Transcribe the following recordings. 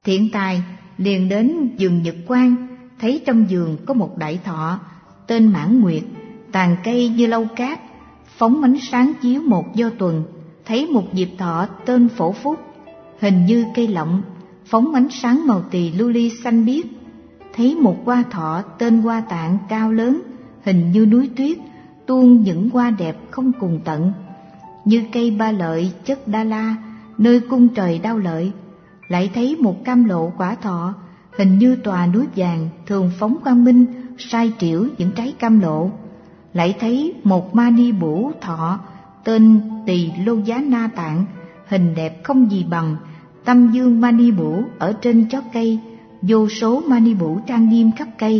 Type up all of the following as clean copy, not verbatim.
Thiện tài liền đến vườn Nhật Quang, thấy trong vườn có một đại thọ tên Mãn Nguyệt, tàn cây như lâu cát, phóng ánh sáng chiếu một do tuần. Thấy một diệp thọ tên Phổ Phúc, hình như cây lọng, phóng ánh sáng màu tỳ lưu ly xanh biếc. Thấy một hoa thọ tên Hoa Tạng cao lớn, hình như núi tuyết, tuôn những hoa đẹp không cùng tận. Như cây ba lợi chất Đa La, nơi cung trời Đao Lợi. Lại thấy một cam lộ quả thọ, hình như tòa núi vàng, thường phóng quang minh, sai triểu những trái cam lộ. Lại thấy một Mani Bủ thọ tên Tỳ Lô Giá Na Tạng, hình đẹp không gì bằng. Tâm dương Mani Bủ ở trên chót cây, vô số Mani Bủ trang nghiêm khắp cây.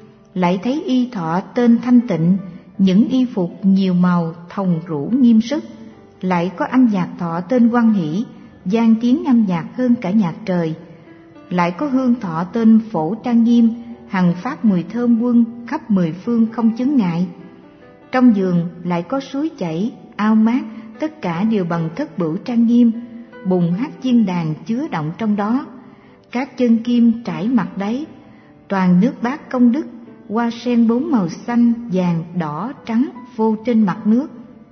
Lại thấy y thọ tên Thanh Tịnh, những y phục nhiều màu thòng rũ nghiêm sức. Lại có anh nhạc thọ tên Quan Hỷ, gian tiếng âm nhạc hơn cả nhạc trời. Lại có hương thọ tên Phổ trang nghiêm, hằng phát mùi thơm quân khắp mười phương không chướng ngại. Trong vườn lại có suối chảy, ao mát, tất cả đều bằng thất bửu trang nghiêm. Bùng hát chiên đàn chứa động trong đó, các chân kim trải mặt đáy, toàn nước bát công đức, hoa sen bốn màu xanh, vàng, đỏ, trắng phô trên mặt nước.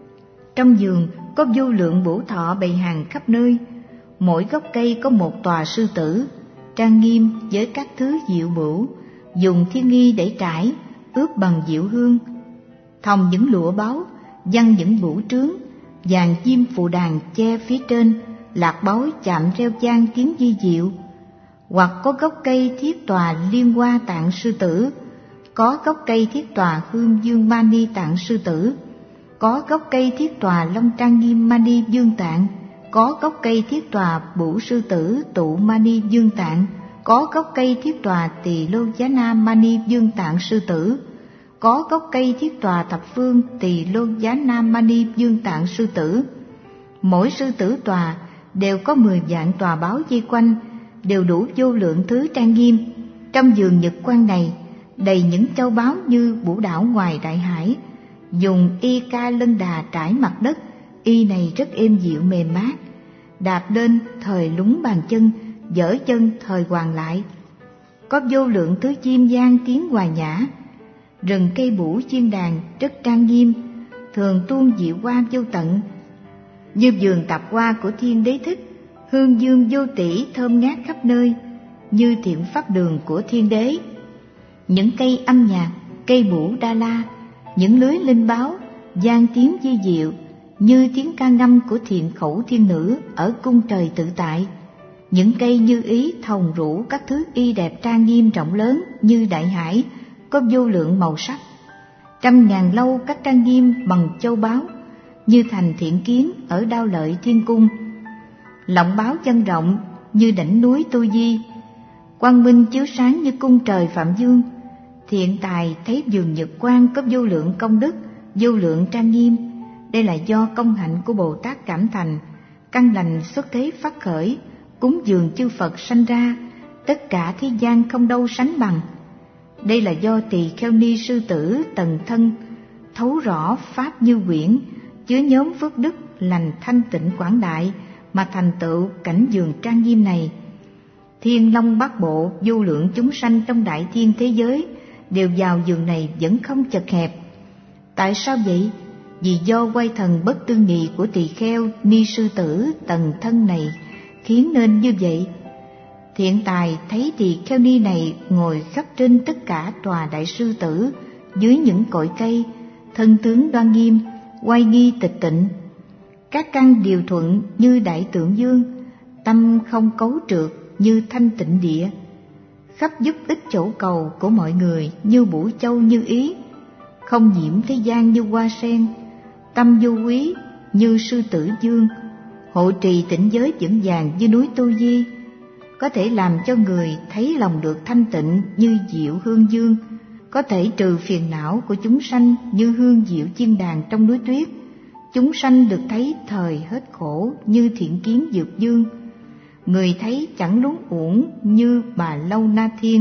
Trong vườn có vô lượng bổ thọ bày hàng khắp nơi, mỗi gốc cây có một tòa sư tử, trang nghiêm với các thứ diệu bửu, dùng thiên nghi để trải, ướp bằng diệu hương, thòng những lụa báu, văng những bửu trướng, vàng chim phụ đàn che phía trên, lạc báu chạm reo chan tiếng di diệu. Hoặc có gốc cây thiết tòa Liên Hoa Tạng sư tử, có gốc cây thiết tòa Hương Dương Mani Tạng sư tử, có gốc cây thiết tòa Long Trang Nghiêm Mani Dương Tạng, có gốc cây thiết tòa Bửu sư tử Tụ Mani Dương Tạng, có gốc cây thiết tòa Tỳ Lô Giá Na Mani Dương Tạng sư tử, có gốc cây thiết tòa Thập Phương Tỳ Lô Giá Na Mani Dương Tạng sư tử. Mỗi sư tử tòa đều có 10 vạn tòa báo vây quanh, đều đủ vô lượng thứ trang nghiêm. Trong vườn Nhật Quang này đầy những châu báu như vũ đảo ngoài đại hải. Dùng y ca lân đà trải mặt đất, y này rất êm dịu mềm mát. Đạp lên thời lúng bàn chân, dở chân thời hoàng lại. Có vô lượng thứ chim gian tiếng hòa nhã. Rừng cây bủ chiên đàn rất trang nghiêm, thường tuôn diệu hoa vô tận. Như vườn tạp hoa của Thiên Đế Thích, hương dương vô tỷ thơm ngát khắp nơi, như thiện pháp đường của Thiên Đế. Những cây âm nhạc, cây bủ Đa La, những lưới linh báo, gian tiếng di diệu, như tiếng ca ngâm của thiện khẩu thiên nữ ở cung trời tự tại. Những cây như ý thòng rũ các thứ y đẹp trang nghiêm rộng lớn như đại hải, có vô lượng màu sắc. Trăm ngàn lâu các trang nghiêm bằng châu báu, như thành thiện kiến ở Đao Lợi Thiên Cung. Lọng báo chân rộng như đỉnh núi Tu Di, quang minh chiếu sáng như cung trời Phạm Dương. Thiện tài thấy vườn Nhật Quang có vô lượng công đức, vô lượng trang nghiêm. Đây là do công hạnh của Bồ Tát cảm thành, căn lành xuất thế phát khởi, cúng dường chư Phật sanh ra, tất cả thế gian không đâu sánh bằng. Đây là do Tỳ Kheo Ni sư tử tần thân thấu rõ pháp như quyển, chứa nhóm phước đức lành thanh tịnh quảng đại mà thành tựu cảnh vườn trang nghiêm này. Thiên long bát bộ vô lượng chúng sanh trong đại thiên thế giới đều vào vườn này vẫn không chật hẹp. Tại sao vậy? Vì do quay thần bất tư nghị của Tỳ Kheo Ni sư tử tần thân này khiến nên như vậy. Thiện tài thấy Tỳ Kheo Ni này ngồi khắp trên tất cả tòa đại sư tử, dưới những cội cây, thân tướng đoan nghiêm, oai nghi tịch tịnh, các căn điều thuận như đại tượng dương, tâm không cấu trượt như thanh tịnh địa, khắp giúp ích chỗ cầu của mọi người như bủ châu như ý, không nhiễm thế gian như hoa sen, tâm vô quý như sư tử dương, hộ trì tịnh giới vững vàng như núi Tu Di, có thể làm cho người thấy lòng được thanh tịnh như diệu hương dương, có thể trừ phiền não của chúng sanh như hương diệu chiên đàn trong núi tuyết. Chúng sanh được thấy thời hết khổ như thiện kiến dược dương, người thấy chẳng lún uổng như Bà Lâu Na Thiên,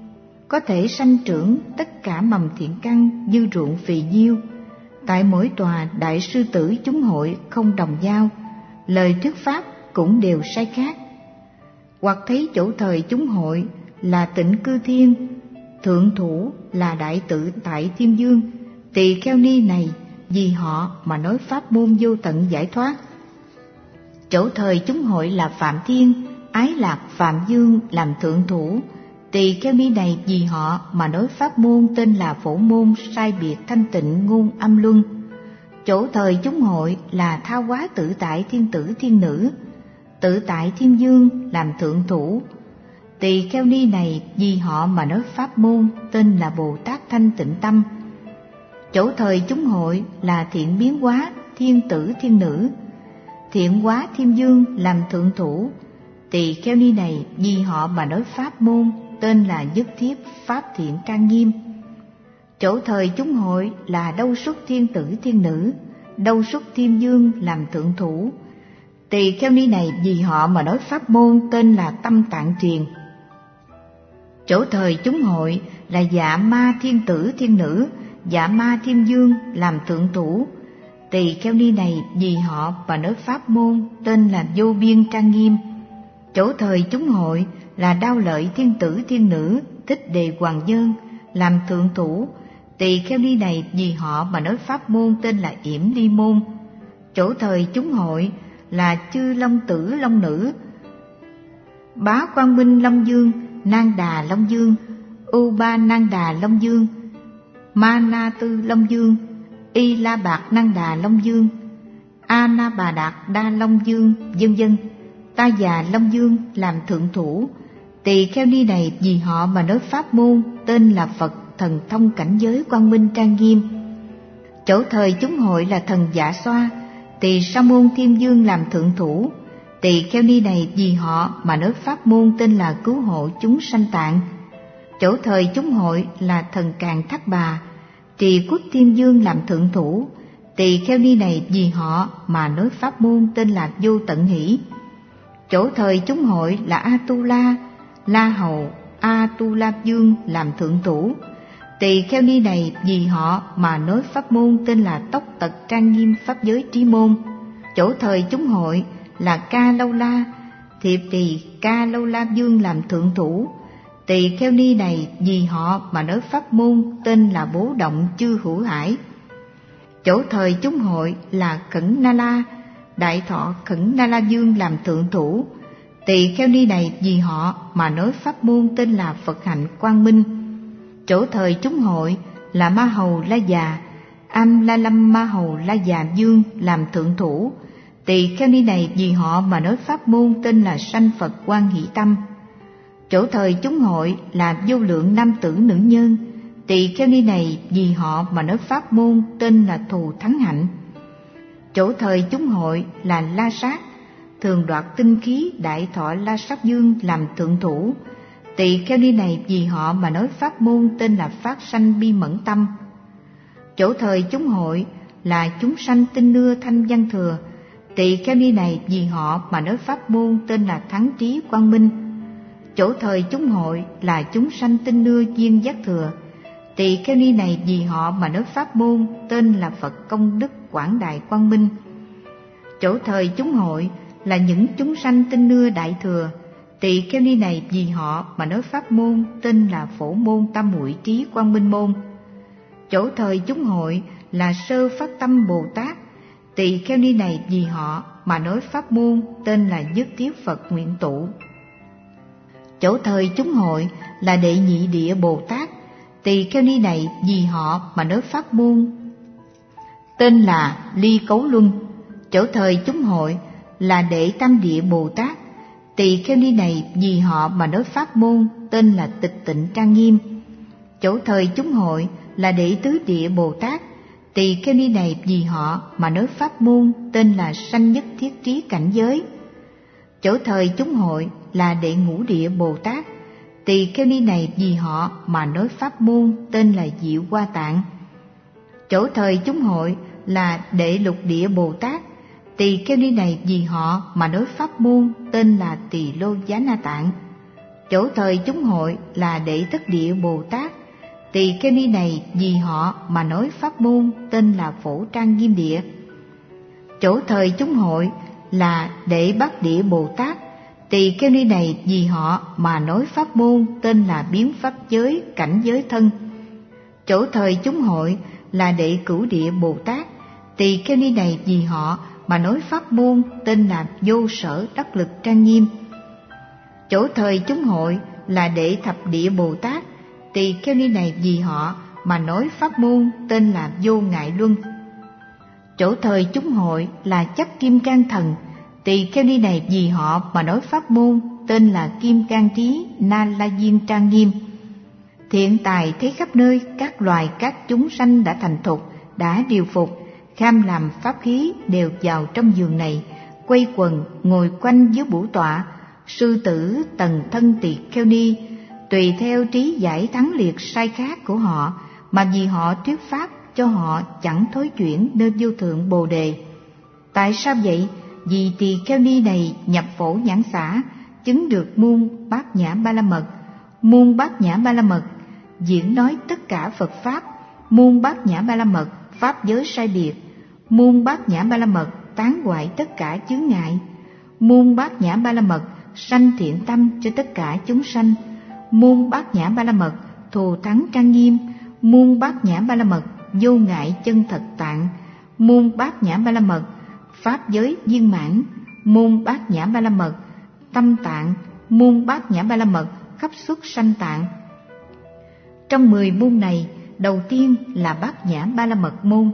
có thể sanh trưởng tất cả mầm thiện căn như ruộng phì nhiêu. Tại mỗi tòa đại sư tử chúng hội không đồng giao, lời thuyết pháp cũng đều sai khác. hoặc thấy chỗ thời chúng hội là Tịnh Cư Thiên, thượng thủ là Đại Tự Tại Thiên Dương. Tỳ kheo ni này vì họ mà nói pháp môn vô tận giải thoát. Chỗ thời chúng hội là Phạm Thiên, Ái Lạc Phạm Dương làm thượng thủ. Tỳ kheo ni này vì họ mà nói pháp môn tên là Phổ Môn sai biệt thanh tịnh ngôn âm luân. Chỗ thời chúng hội là Tha Hóa Tự Tại Thiên Tử Thiên Nữ, Tự Tại Thiên Dương làm thượng thủ. Tỳ kheo ni này vì họ mà nói pháp môn tên là Bồ Tát Thanh Tịnh Tâm. Chỗ thời chúng hội là Thiện Biến Hóa Thiên Tử Thiên Nữ, Thiện Hóa Thiên Dương làm thượng thủ. Tỳ kheo ni này vì họ mà nói pháp môn tên là Nhất Thiết Pháp Thiện Trang Nghiêm. Chỗ thời chúng hội là Đâu Xuất Thiên Tử Thiên Nữ, Đâu Xuất Thiên Dương làm thượng thủ. Tỳ kheo ni này vì họ mà nói pháp môn tên là Tâm Tạng Truyền. Chỗ thời chúng hội là Dạ Ma Thiên Tử Thiên Nữ, Dạ Ma Thiên Dương làm thượng thủ. Tỳ kheo ni này vì họ mà nói pháp môn tên là Vô Biên Trang Nghiêm. Chỗ thời chúng hội là Đao Lợi Thiên Tử Thiên Nữ, Thích Đề Hoàng Nhân làm thượng thủ. Tỳ kheo ni này vì họ mà nói pháp môn tên là Yểm Ly Môn. Chỗ thời chúng hội là Chư Long Tử Long Nữ, Bá Quang Minh Long Dương, Nang Đà Long Dương, U Ba Nang Đà Long Dương, Ma Na Tư Long Dương, Y La Bạc Nang Đà Long Dương, A Na Bà Đạt Đa Long Dương, vân vân. Ta Già Long Dương làm thượng thủ. Tỳ kheo ni này vì họ mà nói pháp môn tên là Phật Thần Thông Cảnh Giới Quang Minh Trang Nghiêm. Chỗ thời chúng hội là Thần Dạ Xoa, Tỳ Sa Môn Thiên Dương làm thượng thủ. Tỳ kheo ni này vì họ mà nói pháp môn tên là Cứu Hộ Chúng Sanh Tạng. Chỗ thời chúng hội là Thần Càn Thác Bà, Trì Quốc Thiên Dương làm thượng thủ. Tỳ kheo ni này vì họ mà nói pháp môn tên là Vô Tận Hỷ. Chỗ thời chúng hội là Atula, La Hầu, Atula Dương làm thượng thủ. Tỳ kheo ni này vì họ mà nói pháp môn tên là Tốc Tật Trang Nghiêm Pháp Giới Trí Môn. Chỗ thời chúng hội là Ca Lâu La, Thiệp Tỳ Ca Lâu La Dương làm thượng thủ. Tỳ kheo ni này vì họ mà nói pháp môn tên là Bố Động Chư Hữu Hải. Chỗ thời chúng hội là Khẩn Na La, Đại Thọ Khẩn Na La Dương làm thượng thủ. Tỳ kheo ni này vì họ mà nói pháp môn tên là Phật Hạnh Quang Minh. Chỗ thời chúng hội là Ma Hầu La Già, Am La Lâm Ma Hầu La Già Dương làm thượng thủ. Tỳ kheo ni này vì họ mà nói pháp môn tên là Sanh Phật Quan Hỷ Tâm. Chỗ thời chúng hội là Vô Lượng Nam Tử Nữ Nhân. Tỳ kheo ni này vì họ mà nói pháp môn tên là Thù Thắng Hạnh. Chỗ thời chúng hội là La Sát, Thường Đoạt Tinh Khí Đại Thọ La Sát Dương làm thượng thủ. Tỳ kheo ni này vì họ mà nói pháp môn tên là Phát Sanh Bi Mẫn Tâm. Chỗ thời chúng hội là Chúng Sanh Tinh Nưa Thanh Văn Thừa. Tỳ kheo ni này vì họ mà nói pháp môn tên là Thắng Trí Quang Minh. Chỗ thời chúng hội là Chúng Sanh Tinh Nưa Duyên Giác Thừa. Tỳ kheo ni này vì họ mà nói pháp môn tên là Phật Công Đức Quảng Đại Quang Minh. Chỗ thời chúng hội là những chúng sanh tinh nưa Đại Thừa. Tỳ kheo ni này vì họ mà nói pháp môn tên là Phổ Môn Tam Muội Trí Quang Minh Môn. Chỗ thời chúng hội là Sơ Phát Tâm Bồ Tát. Tỳ kheo ni này vì họ mà nói pháp môn tên là Nhất Thiết Phật Nguyện Tụ. Chỗ thời chúng hội là Đệ Nhị Địa Bồ Tát. Tỳ kheo ni này vì họ mà nói pháp môn tên là Ly Cấu Luân. Chỗ thời chúng hội là Đệ Tam Địa Bồ Tát. Tỳ kheo ni này vì họ mà nói pháp môn tên là Tịch Tịnh Trang Nghiêm. Chỗ thời chúng hội là Đệ Tứ Địa Bồ Tát. Tỳ kheo ni này vì họ mà nói pháp môn tên là Sanh Nhất Thiết Trí Cảnh Giới. Chỗ thời chúng hội là Đệ Ngũ Địa Bồ Tát. Tỳ kheo ni này vì họ mà nói pháp môn tên là Diệu Hoa Tạng. Chỗ thời chúng hội là Đệ Lục Địa Bồ Tát. Tỳ kheo ni này vì họ mà nói pháp môn tên là Tỳ Lô Giá Na Tạng. Chỗ thời chúng hội là Đệ Thất Địa Bồ Tát. Tỳ kheo ni này vì họ mà nói pháp môn tên là Phổ Trang Nghiêm Địa. Chỗ thời chúng hội là Đệ Bát Địa Bồ Tát. Tỳ kheo ni này vì họ mà nói pháp môn tên là biến pháp giới, cảnh giới thân. Chỗ thời chúng hội là đệ cửu địa Bồ Tát. Tỳ kheo ni này vì họ mà nói pháp môn tên là vô sở đắc lực trang nghiêm. Chỗ thời chúng hội là đệ thập địa Bồ Tát. Tỳ kheo ni này vì họ mà nói pháp môn tên là vô ngại luân. Chỗ thời chúng hội là chấp kim cang thần. Tỳ kheo ni này vì họ mà nói pháp môn tên là kim cang trí na la diên trang nghiêm. Thiện tài thấy khắp nơi các loài các chúng sanh đã thành thục, đã điều phục, kham làm pháp khí đều vào trong giường này, quay quần ngồi quanh dưới bủ tọa. Sư tử tần thân tỳ kheo ni tùy theo trí giải thắng liệt sai khác của họ mà vì họ thuyết pháp cho họ chẳng thối chuyển nơi vô thượng Bồ đề. Tại sao vậy? Vì tỳ kheo ni này nhập phổ nhãn xả, chứng được muôn bát nhã ba la mật. Muôn bát nhã ba la mật diễn nói tất cả Phật pháp. Muôn bát nhã ba la mật pháp giới sai biệt. Muôn bát nhã ba la mật tán hoại tất cả chướng ngại. Muôn bát nhã ba la mật sanh thiện tâm cho tất cả chúng sanh. Muôn bát nhã ba la mật thù thắng trang nghiêm. Muôn bát nhã ba la mật vô ngại chân thật tạng. Muôn bát nhã ba la mật pháp giới viên mãn. Muôn bát nhã ba la mật tâm tạng. Muôn bát nhã ba la mật khắp xuất sanh tạng. Trong 10 môn này, đầu tiên là bát nhã ba la mật môn.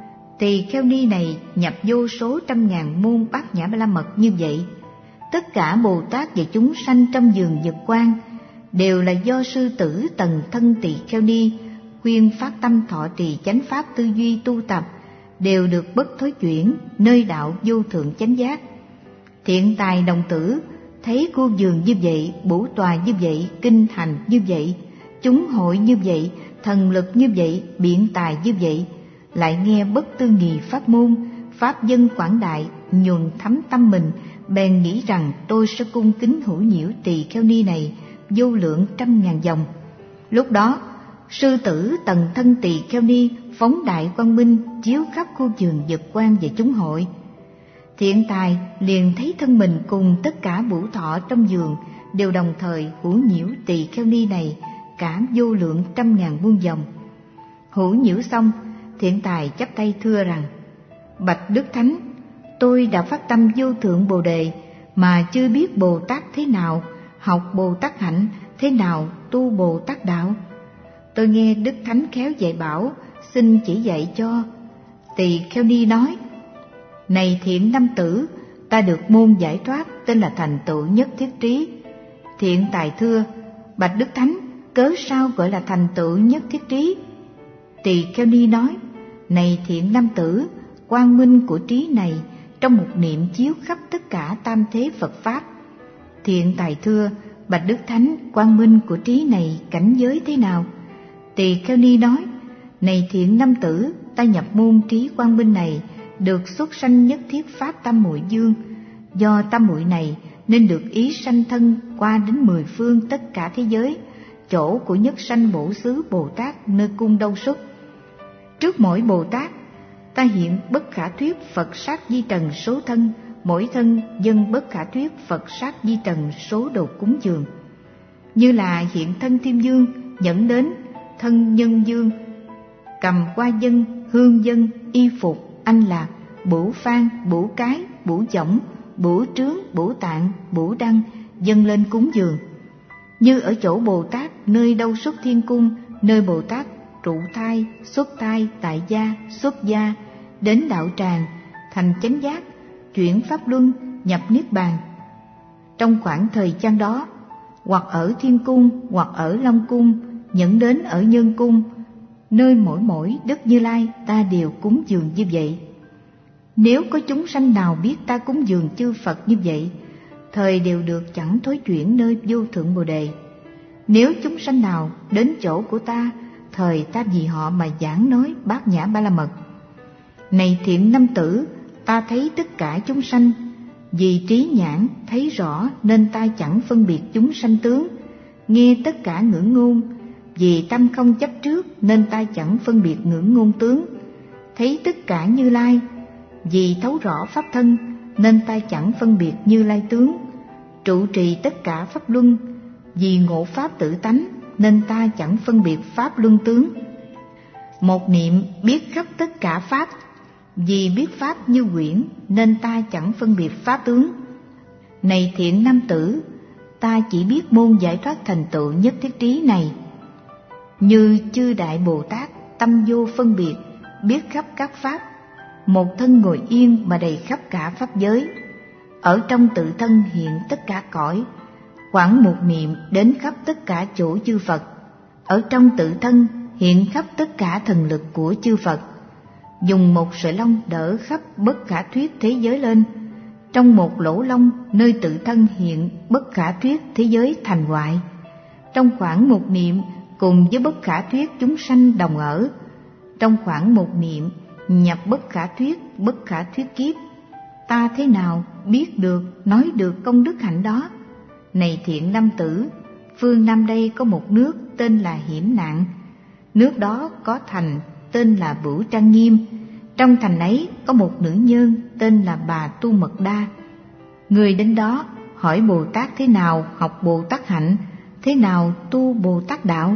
Tỳ kheo ni này nhập vô số trăm ngàn môn bát nhã ba la mật như vậy. Tất cả Bồ Tát và chúng sanh trong vườn Nhật Quang đều là do sư tử tần thân tỳ kheo ni khuyên phát tâm thọ trì chánh pháp tư duy tu tập, đều được bất thối chuyển nơi đạo vô thượng chánh giác. Thiện tài đồng tử thấy khu vườn như vậy, bủ tòa như vậy, kinh hành như vậy, chúng hội như vậy, thần lực như vậy, biện tài như vậy, lại nghe bất tư nghì pháp môn, pháp dân quảng đại, nhuần thấm tâm mình, bèn nghĩ rằng tôi sẽ cung kính hữu nhiễu tỳ kheo ni này vô lượng trăm ngàn dòng. Lúc đó, sư tử tần thân tỳ kheo ni phóng đại quang minh chiếu khắp khu vườn Nhật Quang và chúng hội. Thiện tài liền thấy thân mình cùng tất cả bủ thọ trong vườn đều đồng thời hữu nhiễu tỳ kheo ni này cả vô lượng trăm ngàn muôn dòng. Hữu nhiễu xong, thiện tài chắp tay thưa rằng: Bạch Đức Thánh, tôi đã phát tâm vô thượng Bồ đề mà chưa biết Bồ Tát thế nào, học Bồ Tát hạnh thế nào, tu Bồ Tát đạo. Tôi nghe Đức Thánh khéo dạy bảo, xin chỉ dạy cho. Tỳ kheo ni nói: Này thiện nam tử, ta được môn giải thoát tên là thành tựu nhất thiết trí. Thiện tài thưa: Bạch Đức Thánh, cớ sao gọi là thành tựu nhất thiết trí? Tỳ kheo ni nói: Này thiện nam tử, quang minh của trí này trong một niệm chiếu khắp tất cả tam thế Phật pháp. Thiện tài thưa: Bạch Đức Thánh, quang minh của trí này cảnh giới thế nào? Tỳ kheo ni nói: Này thiện nam tử, ta nhập môn trí quang minh này được xuất sanh nhất thiết pháp tam muội dương. Do tam muội này nên được ý sanh thân qua đến 10 phương tất cả thế giới, chỗ của nhất sanh bổ xứ Bồ Tát nơi cung Đâu Xuất. Trước mỗi Bồ Tát, ta hiện bất khả thuyết Phật sát di trần số thân, mỗi thân dân bất khả thuyết Phật sát di trần số đồ cúng dường. Như là hiện thân Thiên Dương dẫn đến thân Nhân Dương, cầm qua dân, hương dân, y phục, anh lạc, bủ phan, bủ cái, bủ võng, bủ trướng, bủ tạng, bủ đăng dâng lên cúng dường. Như ở chỗ Bồ Tát nơi Đâu Xuất Thiên Cung, nơi Bồ Tát trụ thai, xuất thai, tại gia, xuất gia, đến đạo tràng, thành chánh giác, chuyển pháp luân, nhập niết bàn. Trong khoảng thời gian đó, hoặc ở Thiên Cung, hoặc ở Long Cung, dẫn đến ở Nhân Cung, nơi mỗi Đức Như Lai ta đều cúng dường như vậy. Nếu có chúng sanh nào biết ta cúng dường chư Phật như vậy, thời đều được chẳng thối chuyển nơi vô thượng Bồ đề. Nếu chúng sanh nào đến chỗ của ta, thời ta vì họ mà giảng nói bát nhã ba la mật. Này thiện nam tử, ta thấy tất cả chúng sanh, vì trí nhãn thấy rõ nên ta chẳng phân biệt chúng sanh tướng. Nghe tất cả ngữ ngôn, vì tâm không chấp trước nên ta chẳng phân biệt ngữ ngôn tướng. Thấy tất cả Như Lai, vì thấu rõ pháp thân nên ta chẳng phân biệt Như Lai tướng. trụ trì tất cả pháp luân. Vì ngộ pháp tự tánh nên ta chẳng phân biệt pháp luân tướng. Một niệm biết khắp tất cả pháp. Vì biết pháp như quyển nên ta chẳng phân biệt pháp tướng. Này thiện nam tử, ta chỉ biết môn giải thoát thành tựu nhất thiết trí này. Như chư đại Bồ Tát tâm vô phân biệt, biết khắp các pháp, một thân ngồi yên mà đầy khắp cả pháp giới. Ở trong tự thân hiện tất cả cõi, khoảng một niệm đến khắp tất cả chỗ chư Phật. Ở trong tự thân hiện khắp tất cả thần lực của chư Phật. Dùng một sợi lông đỡ khắp bất khả thuyết thế giới lên. Trong một lỗ lông nơi tự thân hiện bất khả thuyết thế giới thành hoại. Trong khoảng một niệm cùng với bất khả thuyết chúng sanh đồng ở. Trong khoảng một niệm nhập bất khả thuyết kiếp. Ta thế nào biết được, nói được công đức hạnh đó? Này thiện nam tử, phương Nam đây có một nước tên là Hiểm Nạn. Nước đó có thành tên là Bửu Trang Nghiêm. Trong thành ấy có một nữ nhân tên là Bà Tu Mật Đa. Người đến đó hỏi Bồ Tát thế nào học Bồ Tát hạnh, thế nào tu Bồ Tát đạo.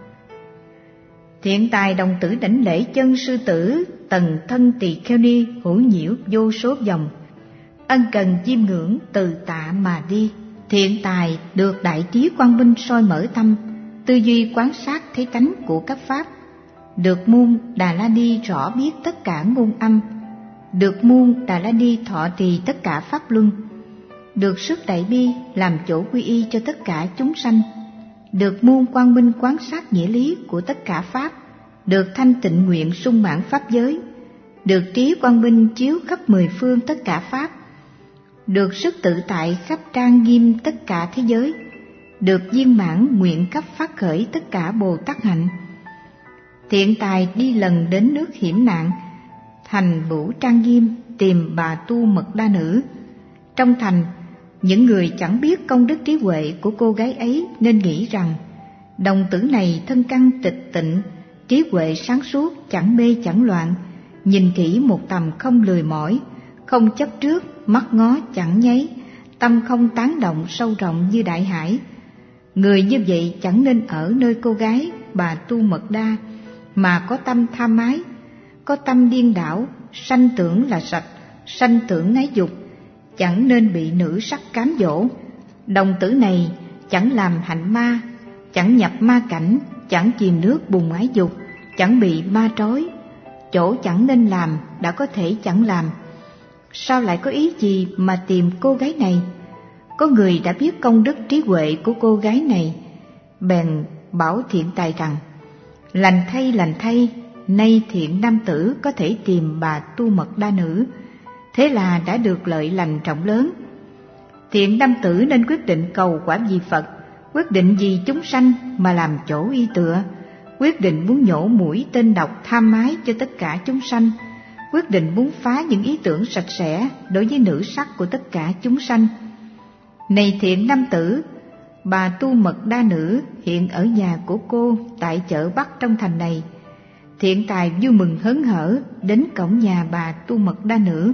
Thiện tài đồng tử đảnh lễ chân sư tử, tần thân tỳ kheo ni hữu nhiễu vô số vòng. Ân cần chiêm ngưỡng từ tạ mà đi. Thiện tài được đại trí quang minh soi mở tâm, tư duy quán sát thấy tánh của các pháp. Được muôn Đà La Ni rõ biết tất cả ngôn âm. Được muôn Đà La Ni thọ trì tất cả pháp luân. Được sức đại bi làm chỗ quy y cho tất cả chúng sanh. Được muôn quang minh quán sát nghĩa lý của tất cả pháp. Được thanh tịnh nguyện sung mãn pháp giới. Được trí quang minh chiếu khắp mười phương tất cả pháp. Được sức tự tại khắp trang nghiêm tất cả thế giới. Được viên mãn nguyện khắp phát khởi tất cả Bồ Tát hạnh. Thiện tài đi lần đến nước Hiểm Nạn, thành Bửu Trang Nghiêm tìm Bà Tu Mật Đa nữ. Trong thành, những người chẳng biết công đức trí huệ của cô gái ấy nên nghĩ rằng đồng tử này thân căn tịch tịnh, trí huệ sáng suốt, chẳng mê chẳng loạn, nhìn kỹ một tầm không lười mỏi, không chấp trước, mắt ngó chẳng nháy, tâm không tán động sâu rộng như đại hải. Người như vậy chẳng nên ở nơi cô gái Bà Tu Mật Đa, mà có tâm tham ái, có tâm điên đảo, sanh tưởng là sạch, sanh tưởng ái dục, chẳng nên bị nữ sắc cám dỗ. Đồng tử này chẳng làm hạnh ma, chẳng nhập ma cảnh, chẳng chìm nước bùn ái dục, chẳng bị ma trói. Chỗ chẳng nên làm đã có thể chẳng làm. Sao lại có ý gì mà tìm cô gái này? Có người đã biết công đức trí huệ của cô gái này, bèn bảo thiện tài rằng: lành thay, nay thiện nam tử có thể tìm Bà Tu Mật Đa nữ, thế là đã được lợi lành trọng lớn. Thiện nam tử nên quyết định cầu quả vì Phật, quyết định vì chúng sanh mà làm chỗ y tựa, quyết định muốn nhổ mũi tên độc tham ái cho tất cả chúng sanh, quyết định muốn phá những ý tưởng sạch sẽ đối với nữ sắc của tất cả chúng sanh. Này thiện nam tử, Bà Tu Mật Đa nữ hiện ở nhà của cô tại chợ Bắc trong thành này. Thiện tài vui mừng hớn hở đến cổng nhà Bà Tu Mật Đa nữ.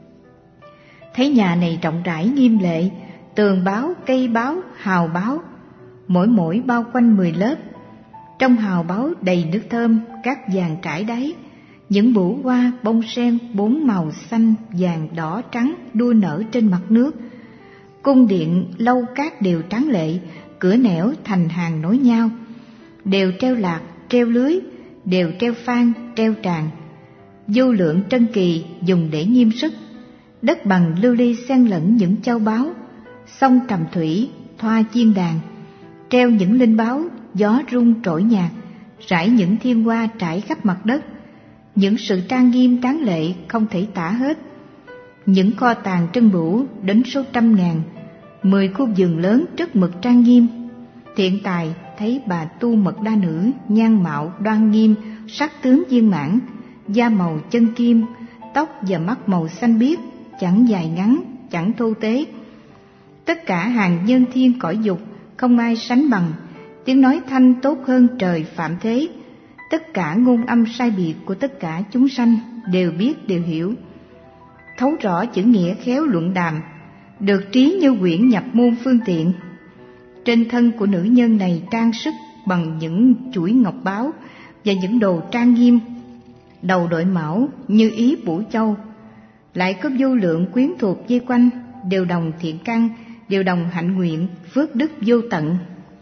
Thấy nhà này rộng rãi nghiêm lệ, tường báo, cây báo, hào báo, mỗi bao quanh 10 lớp. Trong hào báo đầy nước thơm, cát vàng trải đáy, những bủ hoa bông sen 4 màu xanh, vàng, đỏ, trắng đua nở trên mặt nước. Cung điện lâu cát đều tráng lệ, cửa nẻo thành hàng nối nhau, đều treo lạc, treo lưới, đều treo phan, treo tràng. Vô lượng trân kỳ dùng để nghiêm sức. Đất bằng lưu ly xen lẫn những châu báu, sông trầm thủy thoa chiên đàn, treo những linh báo, gió rung trỗi nhạc, rải những thiên hoa trải khắp mặt đất. Những sự trang nghiêm tráng lệ không thể tả hết. Những kho tàng trân bửu đến số trăm ngàn, 10 khu vườn lớn rất mực trang nghiêm. Thiện tài thấy Bà Tu Mật Đa nữ nhan mạo đoan nghiêm, sắc tướng viên mãn, da màu chân kim, tóc và mắt màu xanh biếc, chẳng dài ngắn, chẳng thô tế. Tất cả hàng nhân thiên cõi dục không ai sánh bằng, tiếng nói thanh tốt hơn trời phạm thế. Tất cả ngôn âm sai biệt của tất cả chúng sanh đều biết đều hiểu, thấu rõ chữ nghĩa khéo luận đàm, được trí như quyển nhập môn phương tiện. Trên thân của nữ nhân này trang sức bằng những chuỗi ngọc báu và những đồ trang nghiêm, đầu đội mão như ý bủ châu, lại có vô lượng quyến thuộc vây quanh, đều đồng thiện căn, đều đồng hạnh nguyện, phước đức vô tận.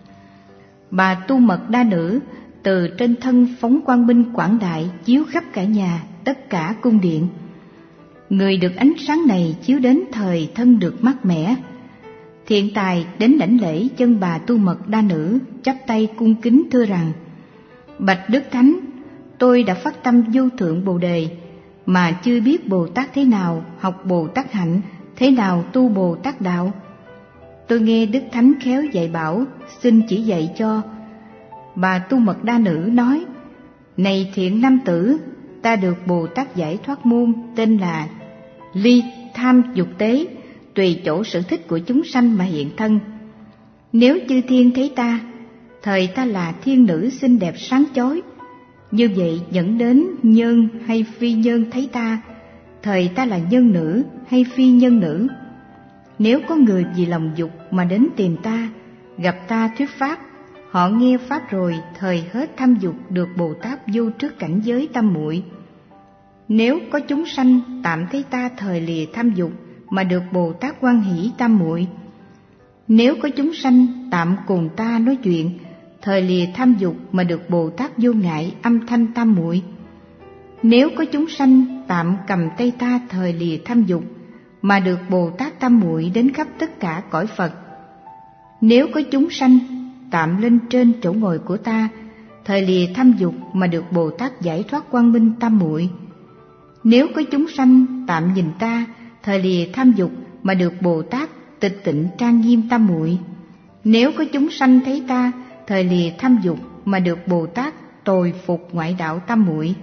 Bà tu mật đa nữ từ trên thân phóng quang minh quảng đại, chiếu khắp cả nhà, tất cả cung điện. Người được ánh sáng này chiếu đến thời thân được mát mẻ. Thiện tài đến đảnh lễ chân bà tu mật đa nữ, chắp tay cung kính thưa rằng: Bạch Đức Thánh, tôi đã phát tâm vô thượng Bồ Đề, mà chưa biết Bồ Tát thế nào học Bồ Tát hạnh, thế nào tu Bồ Tát đạo. Tôi nghe Đức Thánh khéo dạy bảo, xin chỉ dạy cho. Bà tu mật đa nữ nói: Này thiện nam tử, ta được Bồ Tát giải thoát môn tên là ly tham dục tế, tùy chỗ sở thích của chúng sanh mà hiện thân. Nếu chư thiên thấy ta, thời ta là thiên nữ xinh đẹp sáng chói, như vậy dẫn đến nhân hay phi nhân thấy ta, thời ta là nhân nữ hay phi nhân nữ. Nếu có người vì lòng dục mà đến tìm ta, gặp ta thuyết pháp, họ nghe pháp rồi thời hết tham dục, được Bồ Tát vô trước cảnh giới tam muội. Nếu có chúng sanh tạm thấy ta thời lìa tham dục mà được Bồ Tát hoan hỷ tam muội. Nếu có chúng sanh tạm cùng ta nói chuyện thời lìa tham dục mà được Bồ Tát vô ngại âm thanh tam muội. Nếu có chúng sanh tạm cầm tay ta thời lìa tham dục mà được Bồ Tát tam muội đến khắp tất cả cõi Phật. Nếu có chúng sanh tạm lên trên chỗ ngồi của ta thời lìa tham dục mà được Bồ Tát giải thoát quang minh tam muội. Nếu có chúng sanh tạm nhìn ta thời lìa tham dục mà được Bồ Tát tịch tịnh trang nghiêm tam muội. Nếu có chúng sanh thấy ta thời lìa tham dục mà được Bồ Tát tồi phục ngoại đạo tam muội.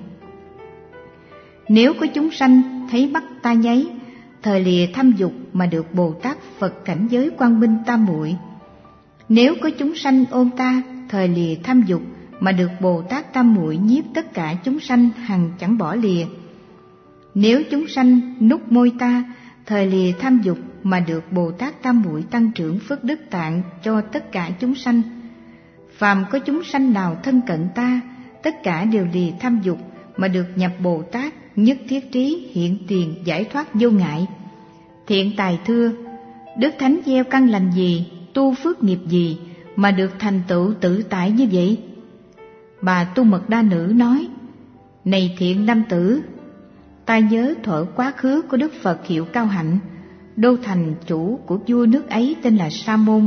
Nếu có chúng sanh thấy mắt ta nháy thời lìa tham dục mà được Bồ Tát Phật cảnh giới quang minh tam muội. Nếu có chúng sanh ôm ta thời lìa tham dục mà được Bồ Tát tam muội nhiếp tất cả chúng sanh hằng chẳng bỏ lìa. Nếu chúng sanh nút môi ta thời lìa tham dục mà được Bồ Tát tam muội tăng trưởng phước đức tạng cho tất cả chúng sanh. Phàm có chúng sanh nào thân cận ta, tất cả đều lìa tham dục mà được nhập Bồ Tát nhất thiết trí hiện tiền giải thoát vô ngại. Thiện tài thưa: Đức Thánh gieo căn lành gì, tu phước nghiệp gì mà được thành tựu tự tại như vậy? Bà tu mật đa nữ nói: Này thiện nam tử, ta nhớ thuở quá khứ của Đức Phật hiệu Cao Hạnh, đô thành chủ của vua nước ấy tên là Sa Môn.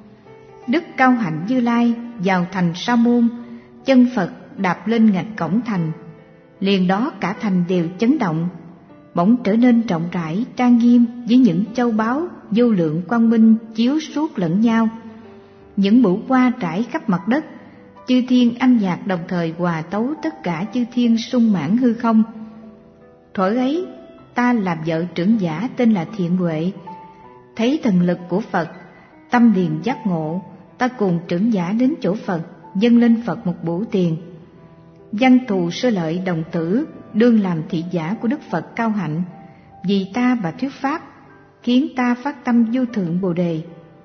Đức Cao Hạnh Như Lai vào thành Sa Môn, chân Phật đạp lên ngạch cổng thành, liền đó cả thành đều chấn động, bỗng trở nên rộng rãi trang nghiêm với những châu báu vô lượng quang minh chiếu suốt lẫn nhau. Những bửu hoa trải khắp mặt đất, chư thiên âm nhạc đồng thời hòa tấu tất cả chư thiên sung mãn hư không. Thuở ấy ta làm vợ trưởng giả tên là Thiện Huệ, thấy thần lực của Phật, tâm liền giác ngộ, ta cùng trưởng giả đến chỗ Phật, dâng lên Phật một bửu tiền. Văn thù sơ lợi đồng tử đương làm thị giả của Đức Phật Cao Hạnh, vì ta và thuyết pháp, khiến ta phát tâm vô thượng Bồ Đề.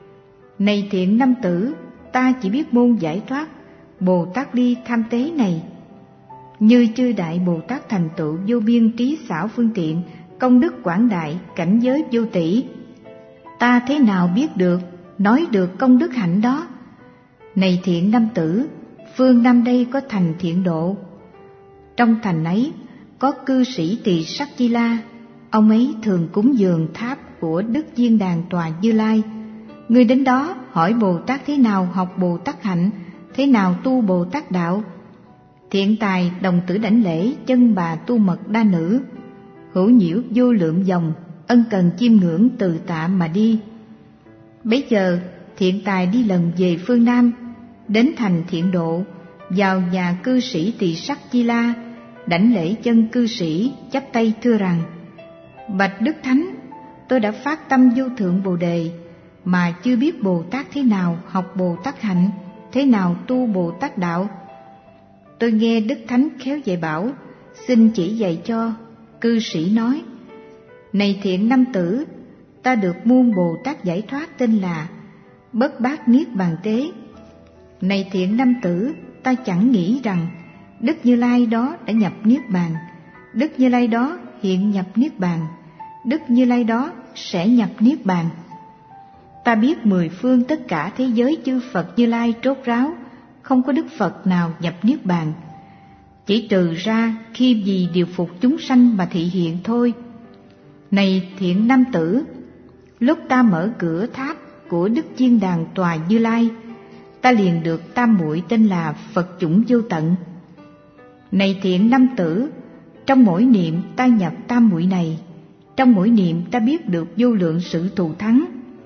Này thiện nam tử, ta chỉ biết môn giải thoát Bồ Tát ly tham tế này. Như chư đại Bồ Tát thành tựu vô biên trí xảo phương tiện, công đức quảng đại, cảnh giới vô tỷ. Ta thế nào biết được, nói được công đức hạnh đó? Này thiện nam tử, phương Nam đây có thành Thiện Độ. Trong thành ấy có cư sĩ Tỳ Sắc Chi La, ông ấy thường cúng dường tháp của Đức Diên Đàn tòa Như Lai. Người đến đó hỏi Bồ Tát thế nào học Bồ Tát hạnh, thế nào tu Bồ Tát đạo. Thiện tài đồng tử đảnh lễ chân bà tu mật đa nữ, hữu nhiễu vô lượng dòng, ân cần chiêm ngưỡng từ tạ mà đi. Bấy giờ thiện tài đi lần về phương Nam, đến thành Thiện Độ, vào nhà cư sĩ Tỳ Sắc Chi La, đảnh lễ chân cư sĩ, chắp tay thưa rằng: Bạch Đức Thánh, tôi đã phát tâm vô thượng Bồ Đề, mà chưa biết Bồ Tát thế nào học Bồ Tát hạnh, thế nào tu Bồ Tát đạo. Tôi nghe Đức Thánh khéo dạy bảo, xin chỉ dạy cho. Cư sĩ nói: Này thiện nam tử, ta được muôn Bồ Tát giải thoát tên là Bất Bát Niết Bàn Tế. Này thiện nam tử, ta chẳng nghĩ rằng Đức Như Lai đó đã nhập Niết Bàn, Đức Như Lai đó hiện nhập Niết Bàn, Đức Như Lai đó sẽ nhập Niết Bàn. Ta biết mười phương tất cả thế giới chư Phật Như Lai trốt ráo, không có Đức Phật nào nhập Niết Bàn, chỉ trừ ra khi vì điều phục chúng sanh mà thị hiện thôi. Này thiện nam tử, lúc ta mở cửa tháp của Đức Chiên Đàn tòa Như Lai, ta liền được tam muội tên là Phật chủng vô tận. Này thiện nam tử, trong mỗi niệm ta nhập tam muội này, trong mỗi niệm ta biết được vô lượng sự thù thắng.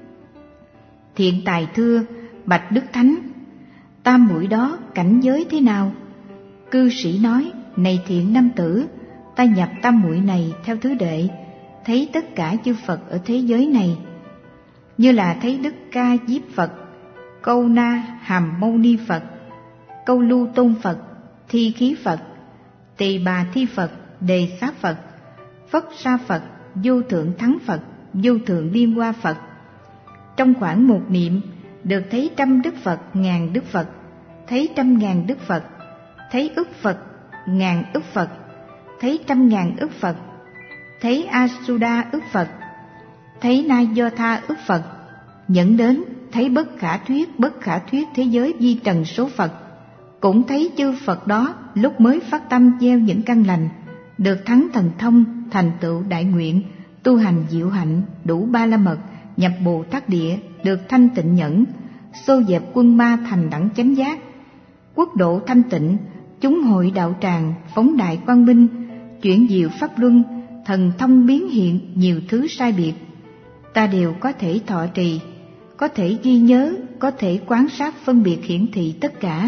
Thiện tài thưa: bạch Đức Thánh, tam muội đó cảnh giới thế nào? Cư sĩ nói: này thiện nam tử, ta nhập tam muội này theo thứ đệ, thấy tất cả chư Phật ở thế giới này, như là thấy Đức Ca Diếp Phật, Câu Na Hàm Mâu Ni Phật, Câu Lưu Tôn Phật, Thi Khí Phật, Tỳ Bà Thi Phật, Đề Xá Phật, Phất Sa Phật, Vô Thượng Thắng Phật, Vô Thượng Liên Hoa Phật. Trong khoảng một niệm được thấy 100 Đức Phật, 1000 Đức Phật, thấy 100.000 Đức Phật, thấy ức Phật, 1000 ức Phật, thấy 100.000 ức Phật, thấy Asuda ức Phật, thấy Na Do Tha ức Phật, dẫn đến thấy bất khả thuyết thế giới vi trần số Phật. Cũng thấy chư Phật đó lúc mới phát tâm gieo những căn lành, được thắng thần thông, thành tựu đại nguyện, tu hành diệu hạnh, đủ ba la mật, nhập Bồ Tát địa, được thanh tịnh nhẫn, xô dẹp quân ma thành đẳng chánh giác, quốc độ thanh tịnh, chúng hội đạo tràng, phóng đại quang minh, chuyển diệu pháp luân, thần thông biến hiện nhiều thứ sai biệt. Ta đều có thể thọ trì, có thể ghi nhớ, có thể quán sát phân biệt hiển thị tất cả.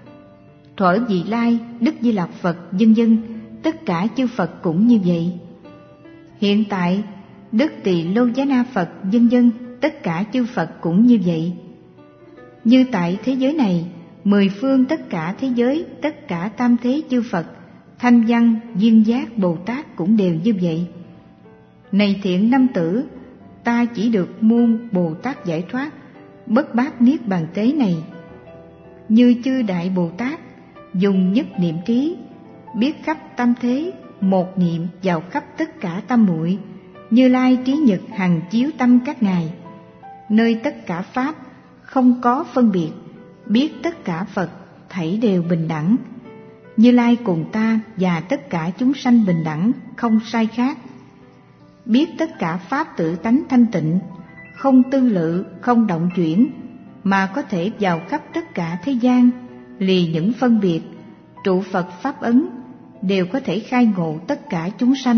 Thuở Vị Lai, Đức Di Lặc Phật, vân vân, tất cả chư Phật cũng như vậy. Hiện tại, Đức Tỳ Lô Giá Na Phật, vân vân, tất cả chư Phật cũng như vậy. Như tại thế giới này, mười phương tất cả thế giới, tất cả tam thế chư Phật, Thanh Văn, Duyên Giác, Bồ Tát cũng đều như vậy. Này thiện nam tử, ta chỉ được muôn Bồ Tát giải thoát, Bất Bát Niết Bàn Tế này. Như chư Đại Bồ Tát, dùng nhất niệm trí, biết khắp tam thế, một niệm vào khắp tất cả tam muội. Như Lai trí nhật hằng chiếu tâm các ngài, nơi tất cả pháp không có phân biệt, biết tất cả Phật thảy đều bình đẳng. Như Lai cùng ta và tất cả chúng sanh bình đẳng, không sai khác. Biết tất cả pháp tự tánh thanh tịnh, không tư lự, không động chuyển, mà có thể vào khắp tất cả thế gian, lìa những phân biệt, trụ Phật pháp ấn, đều có thể khai ngộ tất cả chúng sanh.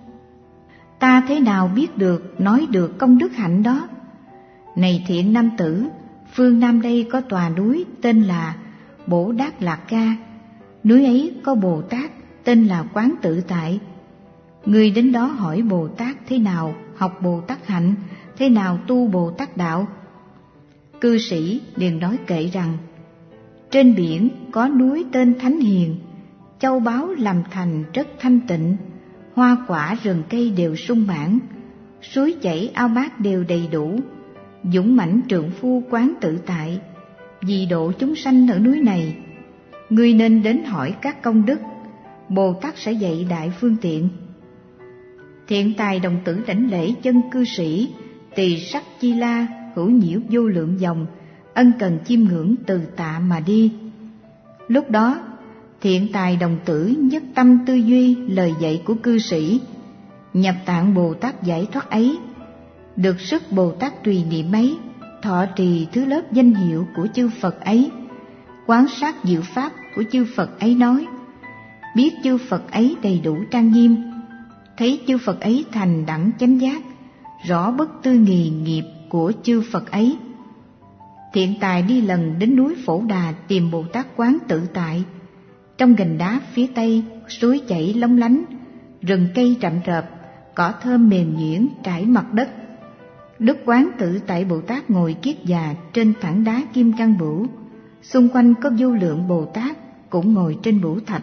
Ta thế nào biết được, nói được công đức hạnh đó? Này thiện nam tử, phương Nam đây có tòa núi tên là Bổ Đát Lạc Ca. Núi ấy có Bồ Tát tên là Quán Tự Tại. Người đến đó hỏi Bồ Tát thế nào học Bồ Tát hạnh, thế nào tu Bồ Tát đạo. Cư sĩ liền nói kệ rằng: trên biển có núi tên Thánh Hiền, châu báu làm thành rất thanh tịnh, hoa quả rừng cây đều sung mãn, suối chảy ao bát đều đầy đủ, dũng mãnh trượng phu quán tự tại. Vì độ chúng sanh ở núi này, ngươi nên đến hỏi các công đức, Bồ Tát sẽ dạy đại phương tiện. Thiện tài đồng tử đảnh lễ chân cư sĩ, tỳ sắc chi la, hữu nhiễu vô lượng dòng, ân cần chiêm ngưỡng từ tạ mà đi. Lúc đó, thiện tài đồng tử nhất tâm tư duy lời dạy của cư sĩ, nhập tạng Bồ Tát giải thoát ấy, được sức Bồ Tát tùy niệm ấy, thọ trì thứ lớp danh hiệu của chư Phật ấy, quán sát diệu pháp của chư Phật ấy nói, biết chư Phật ấy đầy đủ trang nghiêm, thấy chư Phật ấy thành đẳng chánh giác, rõ bất tư nghì nghiệp của chư Phật ấy. Thiện tài đi lần đến núi Phổ Đà tìm Bồ Tát Quán Tự Tại. Trong gành đá phía tây, suối chảy lóng lánh, rừng cây rậm rợp, cỏ thơm mềm nhuyễn trải mặt đất. Đức Quán Tự Tại Bồ Tát ngồi kiết già trên tảng đá kim cang bửu, xung quanh có vô lượng Bồ Tát cũng ngồi trên bửu thạch.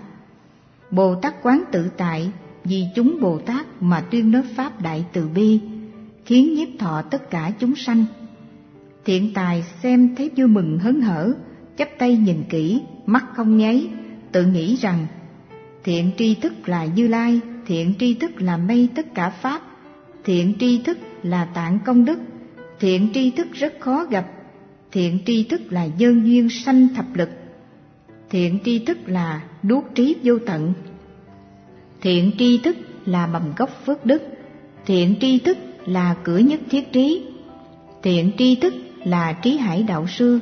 Bồ Tát Quán Tự Tại vì chúng Bồ Tát mà tuyên nói pháp đại từ bi, khiến nhiếp thọ tất cả chúng sanh. Thiện tài xem thấy vui mừng hớn hở, chắp tay nhìn kỹ, mắt không nháy, tự nghĩ rằng thiện tri thức là Như Lai, thiện tri thức là mây tất cả pháp, thiện tri thức là tạng công đức, thiện tri thức rất khó gặp, thiện tri thức là nhân duyên sanh thập lực, thiện tri thức là đuốc trí vô tận, thiện tri thức là mầm gốc phước đức, thiện tri thức là cửa nhất thiết trí, thiện tri thức là trí hải đạo sư,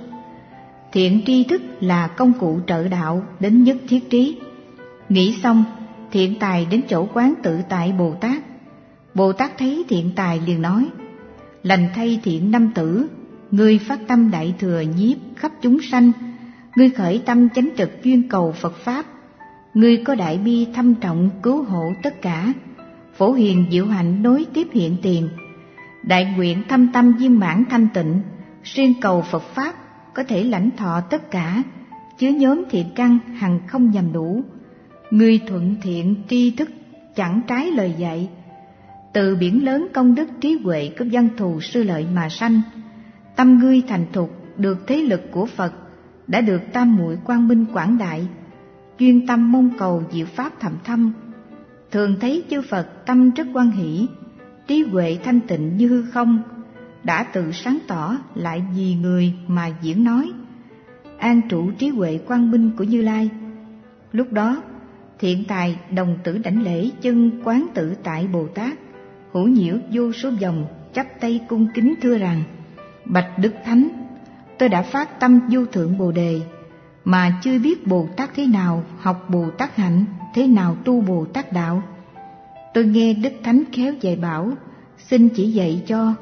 thiện tri thức là công cụ trợ đạo đến nhất thiết trí. Nghĩ xong, thiện tài đến chỗ quán tự tại Bồ Tát. Bồ Tát thấy thiện tài liền nói: lành thay thiện nam tử, ngươi phát tâm đại thừa nhiếp khắp chúng sanh, ngươi khởi tâm chánh trực chuyên cầu Phật pháp, ngươi có đại bi thâm trọng cứu hộ tất cả, phổ hiền diệu hạnh nối tiếp hiện tiền, đại nguyện thâm tâm viên mãn thanh tịnh, xuyên cầu Phật pháp có thể lãnh thọ tất cả, chứa nhóm thiện căn hằng không nhầm đủ. Ngươi thuận thiện tri thức chẳng trái lời dạy, từ biển lớn công đức trí huệ của văn thù sư lợi mà sanh. Tâm ngươi thành thục được thế lực của Phật, đã được tam muội quang minh quảng đại, chuyên tâm mong cầu diệu pháp thầm thâm. Thường thấy chư Phật tâm rất hoan hỷ, trí huệ thanh tịnh như hư không, đã tự sáng tỏ lại vì người mà diễn nói, an trụ trí huệ quang minh của Như Lai. Lúc đó thiện tài đồng tử đảnh lễ chân quán tự tại Bồ Tát, hữu nhiễu vô số vòng, chắp tay cung kính thưa rằng: bạch Đức Thánh, tôi đã phát tâm vô thượng Bồ Đề, mà chưa biết Bồ Tát thế nào học Bồ Tát hạnh, thế nào tu Bồ Tát đạo. Tôi nghe Đức Thánh khéo dạy bảo, xin chỉ dạy cho.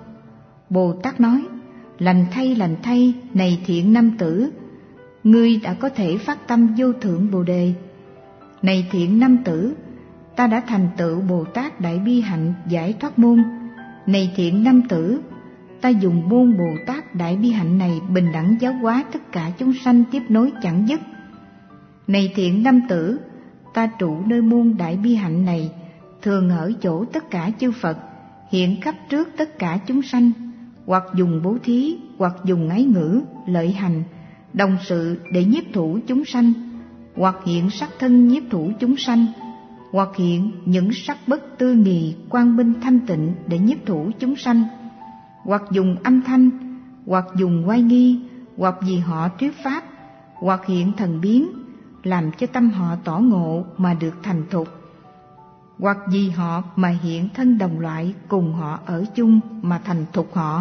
Bồ Tát nói: lành thay, này thiện nam tử, ngươi đã có thể phát tâm vô thượng Bồ Đề. Này thiện nam tử, ta đã thành tựu Bồ Tát đại bi hạnh giải thoát môn. Này thiện nam tử, ta dùng môn Bồ Tát đại bi hạnh này bình đẳng giáo hóa tất cả chúng sanh tiếp nối chẳng dứt. Này thiện nam tử, ta trụ nơi môn đại bi hạnh này, thường ở chỗ tất cả chư Phật, hiện khắp trước tất cả chúng sanh, hoặc dùng bố thí, hoặc dùng ái ngữ, lợi hành, đồng sự để nhiếp thủ chúng sanh, hoặc hiện sắc thân nhiếp thủ chúng sanh, hoặc hiện những sắc bất tư nghì quang minh thanh tịnh để nhiếp thủ chúng sanh, hoặc dùng âm thanh, hoặc dùng oai nghi, hoặc vì họ thuyết pháp, hoặc hiện thần biến, làm cho tâm họ tỏ ngộ mà được thành thục, hoặc vì họ mà hiện thân đồng loại cùng họ ở chung mà thành thục họ.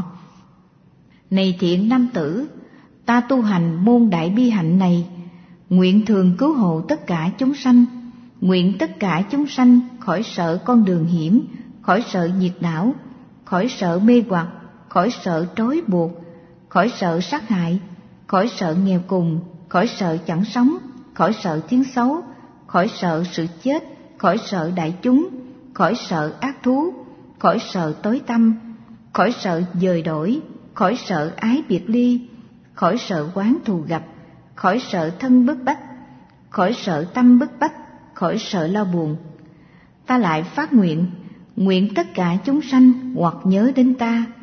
Này thiện nam tử, ta tu hành môn đại bi hạnh này, nguyện thường cứu hộ tất cả chúng sanh, nguyện tất cả chúng sanh khỏi sợ con đường hiểm, khỏi sợ nhiệt đảo, khỏi sợ mê hoặc, khỏi sợ trói buộc, khỏi sợ sát hại, khỏi sợ nghèo cùng, khỏi sợ chẳng sống, khỏi sợ tiếng xấu, khỏi sợ sự chết, khỏi sợ đại chúng, khỏi sợ ác thú, khỏi sợ tối tăm, khỏi sợ dời đổi, khỏi sợ ái biệt ly, khỏi sợ oán thù gặp, khỏi sợ thân bức bách, khỏi sợ tâm bức bách, khỏi sợ lo buồn. Ta lại phát nguyện, nguyện tất cả chúng sanh hoặc nhớ đến ta,